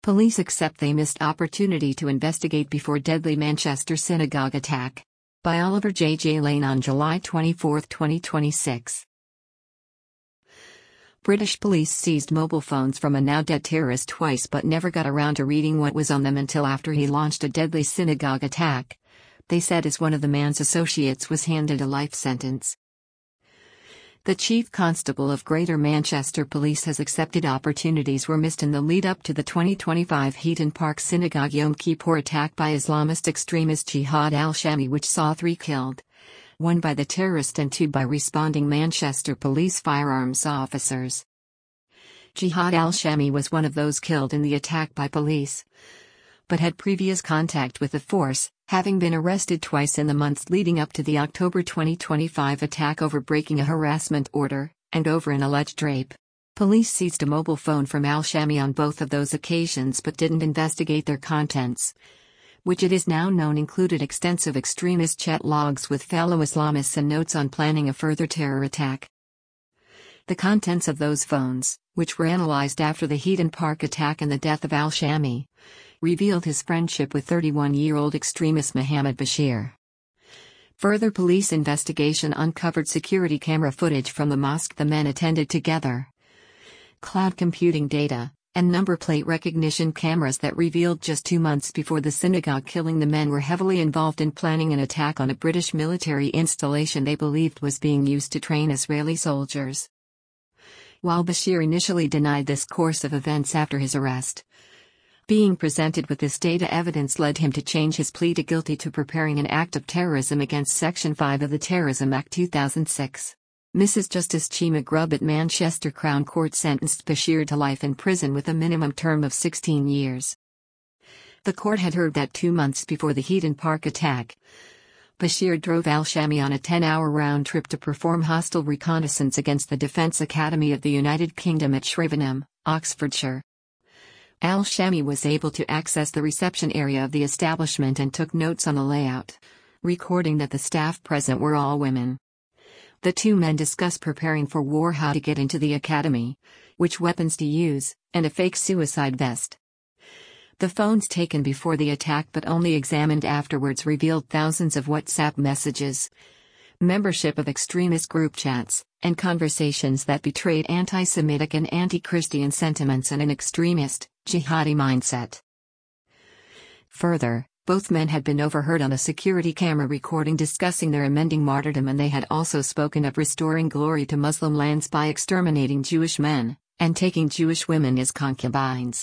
Police accept they missed opportunity to investigate before deadly Manchester synagogue attack. By Oliver J. Lane on July 24, 2026. British police seized mobile phones from a now-dead terrorist twice but never got around to reading what was on them until after he launched a deadly synagogue attack, they said, as one of the man's associates was handed a life sentence. The Chief Constable of Greater Manchester Police has accepted opportunities were missed in the lead-up to the 2025 Heaton Park Synagogue Yom Kippur attack by Islamist extremist Jihad al-Shami, which saw 3 killed, 1 by the terrorist and 2 by responding Manchester Police firearms officers. Jihad al-Shami was one of those killed in the attack by police, but had previous contact with the force, having been arrested twice in the months leading up to the October 2025 attack over breaking a harassment order, and over an alleged rape. Police seized a mobile phone from al-Shami on both of those occasions but didn't investigate their contents, which it is now known included extensive extremist chat logs with fellow Islamists and notes on planning a further terror attack. The contents of those phones, which were analyzed after the Heaton Park attack and the death of al-Shami, revealed his friendship with 31-year-old extremist Mohammed Bashir. Further police investigation uncovered security camera footage from the mosque the men attended together, cloud computing data, and number plate recognition cameras that revealed just 2 months before the synagogue killing the men were heavily involved in planning an attack on a British military installation they believed was being used to train Israeli soldiers. While Bashir initially denied this course of events after his arrest, being presented with this data evidence led him to change his plea to guilty to preparing an act of terrorism against Section 5 of the Terrorism Act 2006. Mrs. Justice Chima Grubb at Manchester Crown Court sentenced Bashir to life in prison with a minimum term of 16 years. The court had heard that 2 months before the Heaton Park attack, Bashir drove al-Shami on a 10-hour round trip to perform hostile reconnaissance against the Defence Academy of the United Kingdom at Shrivenham, Oxfordshire. Al-Shami was able to access the reception area of the establishment and took notes on the layout, recording that the staff present were all women. The 2 men discussed preparing for war, how to get into the academy, which weapons to use, and a fake suicide vest. The phones taken before the attack but only examined afterwards revealed thousands of WhatsApp messages, membership of extremist group chats, and conversations that betrayed anti-Semitic and anti-Christian sentiments and an extremist, jihadi mindset. Further, both men had been overheard on a security camera recording discussing their impending martyrdom, and they had also spoken of restoring glory to Muslim lands by exterminating Jewish men, and taking Jewish women as concubines.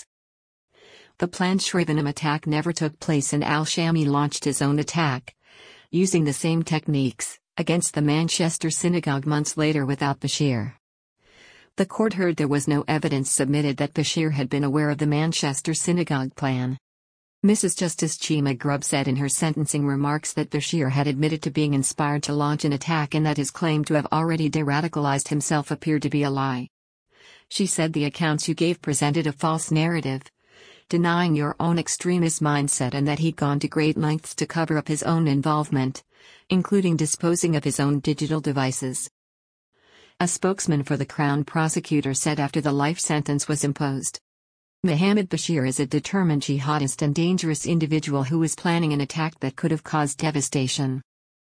The planned Shrivenham attack never took place, and al-Shami launched his own attack, using the same techniques, against the Manchester synagogue months later without Bashir. The court heard there was no evidence submitted that Bashir had been aware of the Manchester synagogue plan. Mrs. Justice Chima Grubb said in her sentencing remarks that Bashir had admitted to being inspired to launch an attack and that his claim to have already de-radicalized himself appeared to be a lie. She said the accounts you gave presented a false narrative, denying your own extremist mindset, and that he'd gone to great lengths to cover up his own involvement, including disposing of his own digital devices. A spokesman for the Crown prosecutor said after the life sentence was imposed, Mohammed Bashir is a determined jihadist and dangerous individual who is planning an attack that could have caused devastation.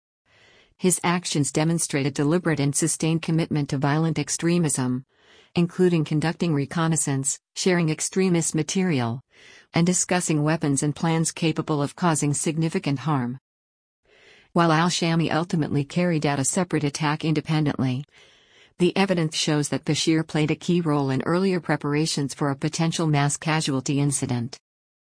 His actions demonstrate a deliberate and sustained commitment to violent extremism, including conducting reconnaissance, sharing extremist material, and discussing weapons and plans capable of causing significant harm. While al-Shami ultimately carried out a separate attack independently, the evidence shows that Bashir played a key role in earlier preparations for a potential mass casualty incident.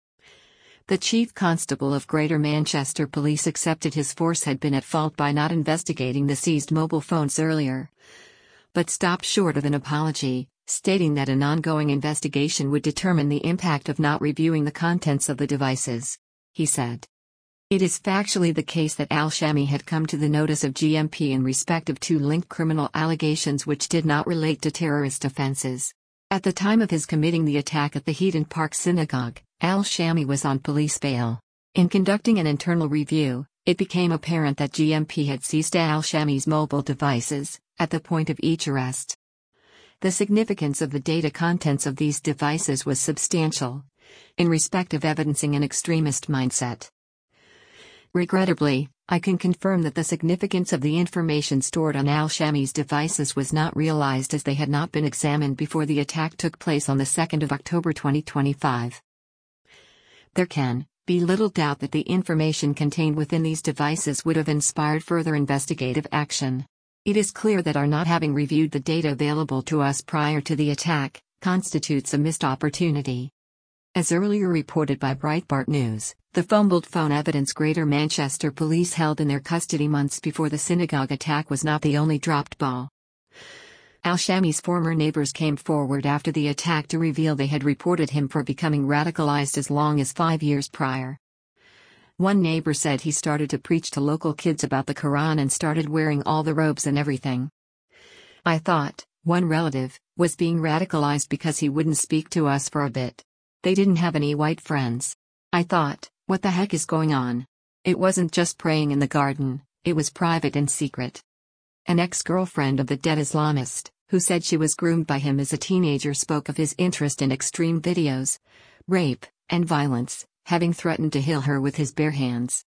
The Chief Constable of Greater Manchester Police accepted his force had been at fault by not investigating the seized mobile phones earlier, but stopped short of an apology, stating that an ongoing investigation would determine the impact of not reviewing the contents of the devices. He said, "It is factually the case that al-Shami had come to the notice of GMP in respect of 2 linked criminal allegations which did not relate to terrorist offenses. At the time of his committing the attack at the Heaton Park Synagogue, al-Shami was on police bail. In conducting an internal review, it became apparent that GMP had seized al-Shami's mobile devices at the point of each arrest. The significance of the data contents of these devices was substantial, in respect of evidencing an extremist mindset. Regrettably, I can confirm that the significance of the information stored on al-Shami's devices was not realized, as they had not been examined before the attack took place on the 2nd of October 2025. There can be little doubt that the information contained within these devices would have inspired further investigative action. It is clear that our not having reviewed the data available to us prior to the attack constitutes a missed opportunity. As earlier reported by Breitbart News, the fumbled phone evidence Greater Manchester Police held in their custody months before the synagogue attack was not the only dropped ball. Al-Shami's former neighbors came forward after the attack to reveal they had reported him for becoming radicalized as long as 5 years prior. One neighbor said he started to preach to local kids about the Quran and started wearing all the robes and everything. I thought, one relative was being radicalized because he wouldn't speak to us for a bit. They didn't have any white friends. I thought, what the heck is going on? It wasn't just praying in the garden, it was private and secret. An ex-girlfriend of the dead Islamist, who said she was groomed by him as a teenager, spoke of his interest in extreme videos, rape, and violence, having threatened to kill her with his bare hands.